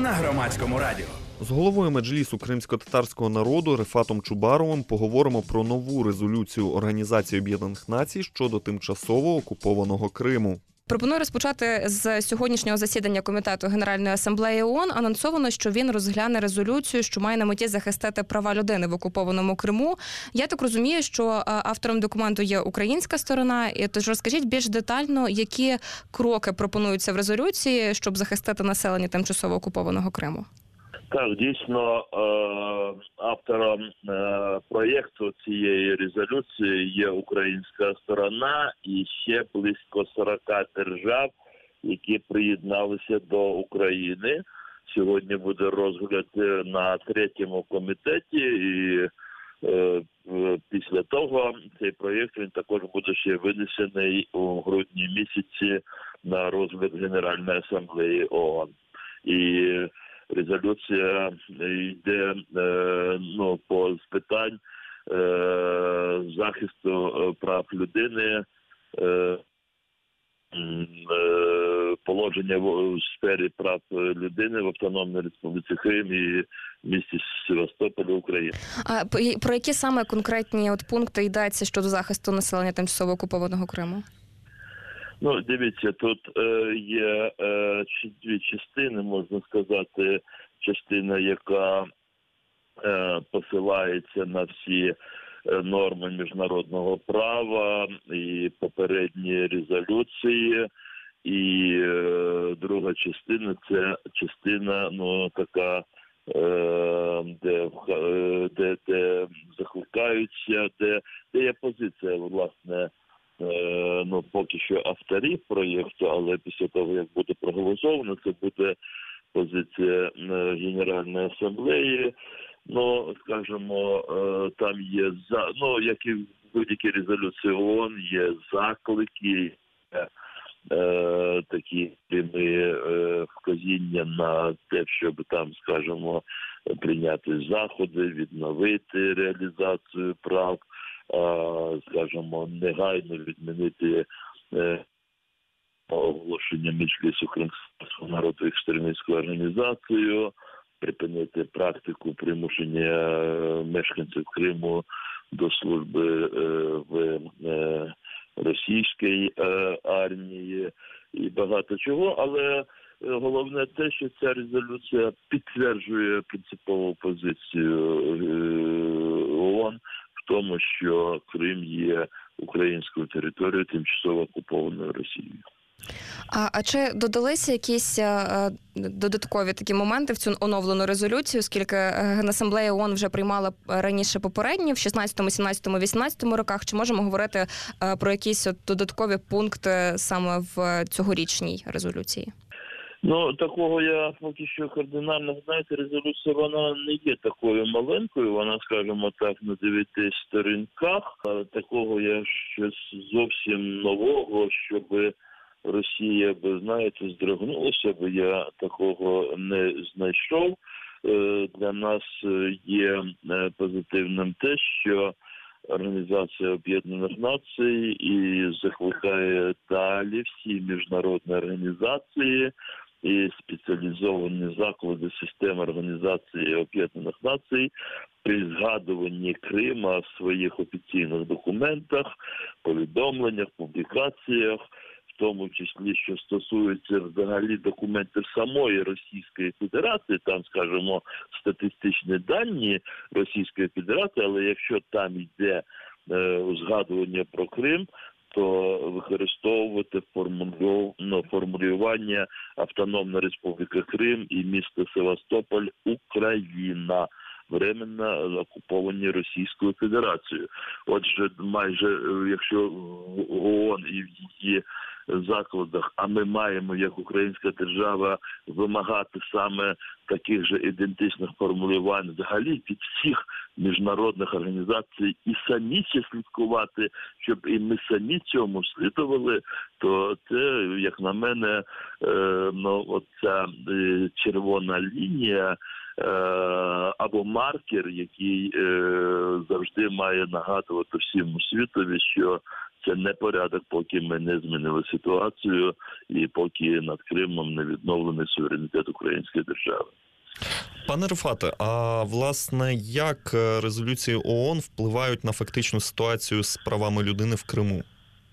на Громадському радіо. З головою Меджлісу кримсько-татарського народу Рефатом Чубаровим поговоримо про нову резолюцію Організації Об'єднаних Націй щодо тимчасово окупованого Криму. Пропоную розпочати з сьогоднішнього засідання Комітету Генеральної Асамблеї ООН. Анонсовано, що він розгляне резолюцію, що має на меті захистити права людини в окупованому Криму. Я так розумію, що автором документу є українська сторона. Тож розкажіть більш детально, які кроки пропонуються в резолюції, щоб захистити населення тимчасово окупованого Криму. Так, дійсно, автором проєкту цієї резолюції є українська сторона і ще близько 40 держав, які приєдналися до України. Сьогодні буде розгляд на 3-му комітеті і після того цей проєкт він також буде ще винесений у грудні місяці на розгляд Генеральної Асамблеї ООН. І резолюція йде по питань захисту прав людини, положення в сфері прав людини в Автономній Республіці Крим і місті Севастополі, України. А про які саме конкретні пункти йдеться щодо захисту населення тимчасово окупованого Криму? Дивіться, тут є дві частини, можна сказати, частина, яка посилається на всі норми міжнародного права і попередні резолюції, і друга частина – це частина, така, де закликаються, де є позиція, власне, поки що авторів проєкту, але після того, як буде проголосовано, це буде позиція Генеральної Асамблеї. Скажімо, там є, як і в будь-якій резолюції ООН, є заклики, такі вказіння на те, щоб там, скажімо, прийняти заходи, відновити реалізацію прав, скажімо, негайно відмінити оголошення Меджлісу кримського народу екстремістською організацією, припинити практику примушення мешканців Криму до служби в російській армії і багато чого, але головне те, що ця резолюція підтверджує принципову позицію ООН в тому, що Крим є українською територією, тимчасово окупованою Росією. А чи додалися якісь додаткові такі моменти в цю оновлену резолюцію, оскільки Генасамблея ООН вже приймала раніше попередні, в 16, 17, 18 роках? Чи можемо говорити про якісь додаткові пункти саме в цьогорічній резолюції? Такого я поки що кардинально, резолюція, вона не є такою маленькою, вона, скажімо так, на 9 сторінках. Такого я щось зовсім нового, щоб Росія, здригнулася, бо я такого не знайшов. Для нас є позитивним те, що Організація Об'єднаних Націй і закликає далі всі міжнародні організації і спеціалізовані заклади системи Організації Об'єднаних Націй при згадуванні Крима в своїх офіційних документах, повідомленнях, публікаціях, в тому числі, що стосується взагалі документів самої Російської Федерації, там, скажімо, статистичні дані Російської Федерації, але якщо там йде згадування про Крим, то використовувати формулювання Автономна Республіка Крим і місто Севастополь, Україна, временно окуповані Російською Федерацією. Отже, майже, якщо в ООН і в її закладах, а ми маємо, як українська держава, вимагати саме таких же ідентичних формулювань взагалі від всіх міжнародних організацій і самі ще слідкувати, щоб і ми самі цьому слідували, то це, як на мене, оця червона лінія або маркер, який завжди має нагадувати всьому світові, що це не порядок, поки ми не змінили ситуацію і поки над Кримом не відновлений суверенітет української держави. Пане Рифате, а власне, як резолюції ООН впливають на фактичну ситуацію з правами людини в Криму?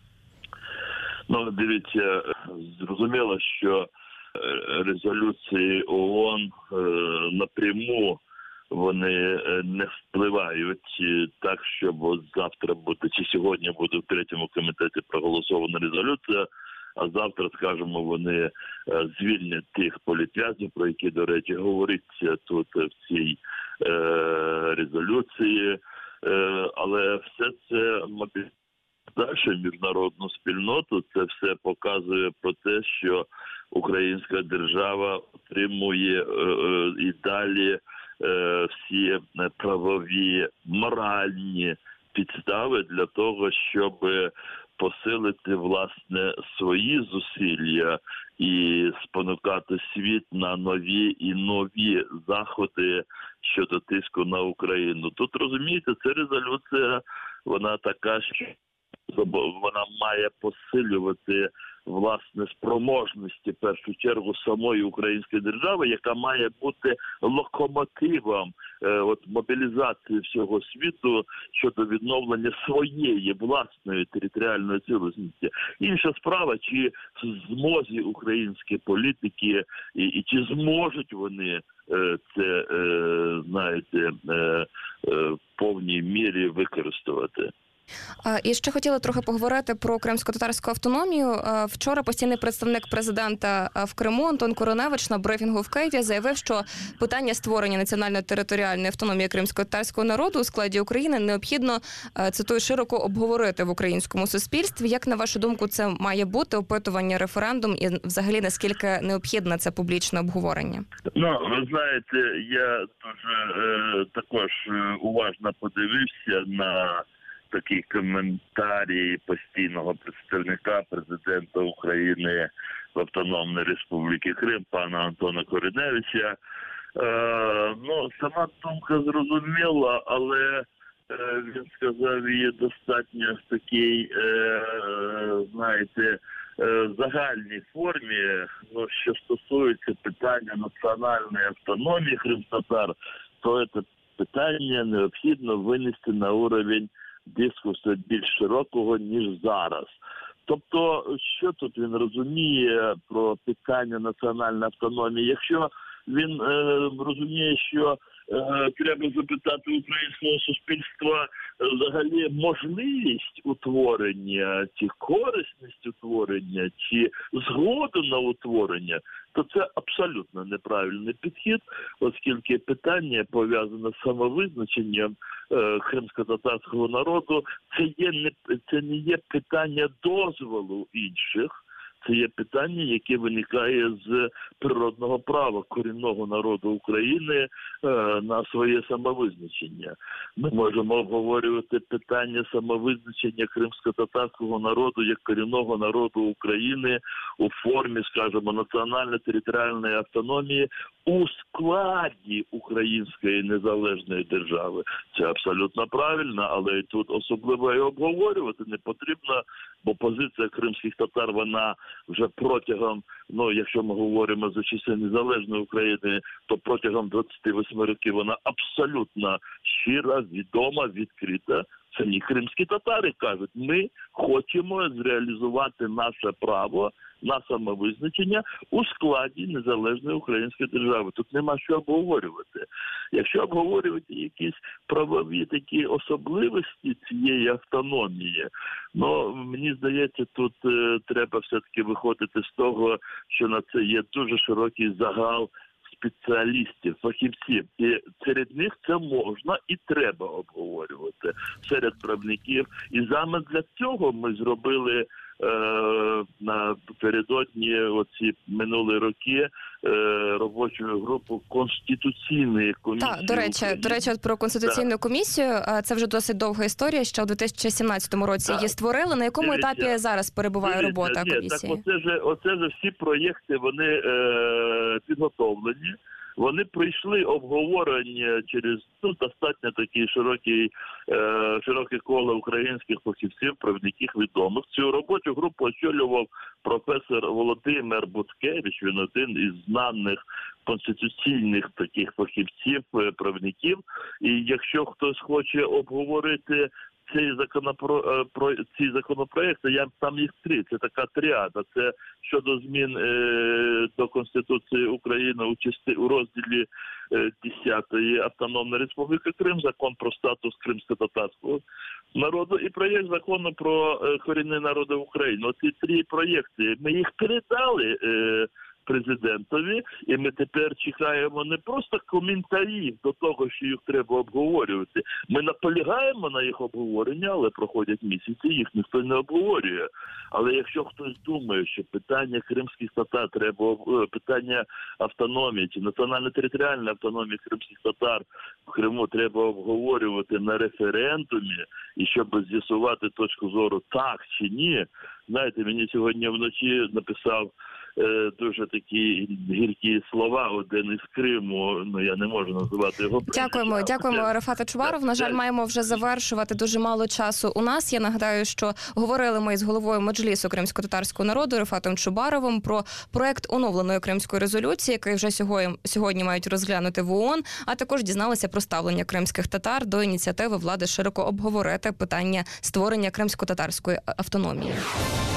Ну, дивіться, зрозуміло, що резолюції ООН напряму вони не впливають так, щоб от завтра буде, чи сьогодні буде в третьому комітеті проголосована резолюція, а завтра, скажімо, вони звільнять тих політв'язнів, про які, до речі, говориться тут в цій резолюції. Але все це мобілізує міжнародну спільноту, це все показує про те, що українська держава отримує і далі всі правові, моральні підстави для того, щоб посилити, власне, свої зусилля і спонукати світ на нові і нові заходи щодо тиску на Україну. Тут, розумієте, ця резолюція, вона така, що вона має посилювати, власне, спроможності, в першу чергу, самої української держави, яка має бути локомотивом мобілізації всього світу щодо відновлення своєї власної територіальної цілісності. Інша справа, чи в змозі українські політики і чи зможуть вони це, знаєте, в повній мірі використовувати. І ще хотіла трохи поговорити про кримсько-татарську автономію. Вчора постійний представник президента в Криму Антон Кориневич на брифінгу в Києві заявив, що питання створення національної територіальної автономії кримсько-татарського народу у складі України необхідно, цитую, широко обговорити в українському суспільстві. Як, на вашу думку, це має бути опитування, референдум і взагалі наскільки необхідне це публічне обговорення? Ну, ви знаєте, я дуже також уважно подивився на такий коментарі постійного представника президента України в Автономній Республіці Крим, пана Антона Кориневича. Ну, сама думка зрозуміла, але він сказав її достатньо в такій, знаєте, загальній формі, ну, що стосується питання національної автономії кримтатар, то це питання необхідно винести на уровень дискусу більш широкого, ніж зараз. Тобто, що тут він розуміє про питання національної автономії? Якщо він розуміє, що треба запитати українського суспільства взагалі можливість утворення, чи корисність утворення, чи згоду на утворення, то це абсолютно неправильний підхід, оскільки питання, пов'язане з самовизначенням кримсько-татарського народу, це не є питання дозволу інших, це є питання, яке виникає з природного права корінного народу України на своє самовизначення. Ми можемо обговорювати питання самовизначення кримсько-татарського народу як корінного народу України у формі, скажімо, національної територіальної автономії у складі української незалежної держави. Це абсолютно правильно, але і тут особливо і обговорювати не потрібно, бо позиція кримських татар, вона вже протягом, ну, якщо ми говоримо за часи незалежної України, то протягом 28 років вона абсолютно щира, відома, відкрита. Самі кримські татари кажуть, ми хочемо зреалізувати наше право на самовизначення у складі незалежної української держави. Тут нема що обговорювати. Якщо обговорювати якісь правові такі особливості цієї автономії, ну, мені здається, тут треба все-таки виходити з того, що на це є дуже широкий загал спеціалістів, фахівців. І серед них це можна і треба обговорювати серед правників. І саме для цього ми зробили напередодні оці минулі роки робочу групу Конституційної комісії. Так, до речі, от про Конституційну комісію, це вже досить довга історія, ще у 2017 році її створили. На якому етапі зараз перебуває робота комісії? Так, оце ж всі проєкти, вони підготовлені. вони пройшли обговорення через достатньо такий широке коло українських фахівців, правників відомих. Цю робочу групу очолював професор Володимир Буткевич, він один із знаних конституційних таких фахівців, правників. І якщо хтось хоче обговорити ці законопроекти, там їх 3, це така тріада. Це щодо змін до Конституції України у розділі 10 Автономної Республіки Крим, закон про статус кримсько-татарського народу і проєкт закону про корінні народи України. Оці 3 проєкти, ми їх передали президентові, і ми тепер чекаємо не просто коментарів до того, що їх треба обговорювати. Ми наполягаємо на їх обговорення, але проходять місяці, їх ніхто не обговорює. Але якщо хтось думає, що питання кримських татар питання автономії чи національно-територіальної автономії кримських татар в Криму треба обговорювати на референдумі, і щоб з'ясувати точку зору так чи ні, знаєте, мені сьогодні вночі написав дуже такі гіркі слова один із Криму, я не можу називати його. Дякуємо, Рефате Чубаров. На жаль, маємо вже завершувати, дуже мало часу у нас. Я нагадаю, що говорили ми з головою Меджлісу кримсько-татарського народу Рефатом Чубаровим про проект оновленої кримської резолюції, який вже сьогодні мають розглянути в ООН, а також дізналися про ставлення кримських татар до ініціативи влади широко обговорити питання створення кримсько-татарської автономії.